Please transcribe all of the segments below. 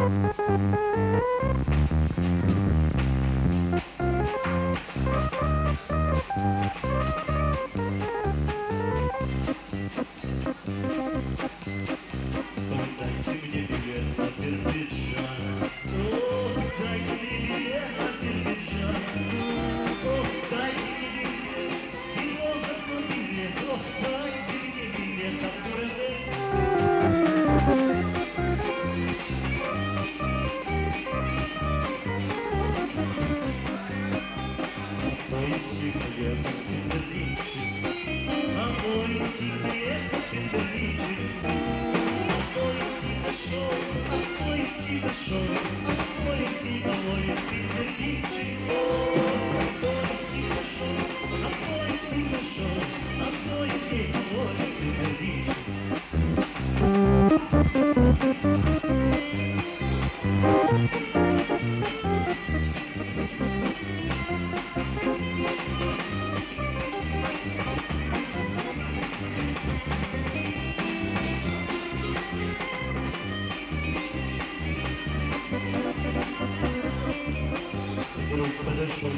Подошел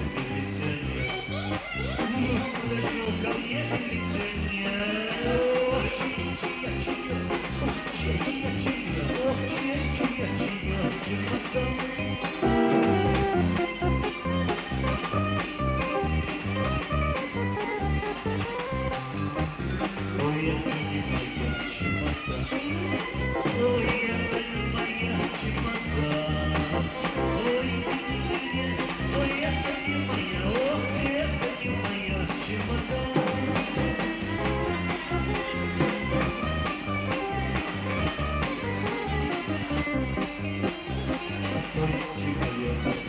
ко мне милиционер. Ох, чия-чия, ох, чия-чия, ох, чия-чия, ой, это не моя чемодан. Ой, это не моя чемодан. Ой, извините меня, ой, это не моя, ох, это не моя чемодан. А то есть человек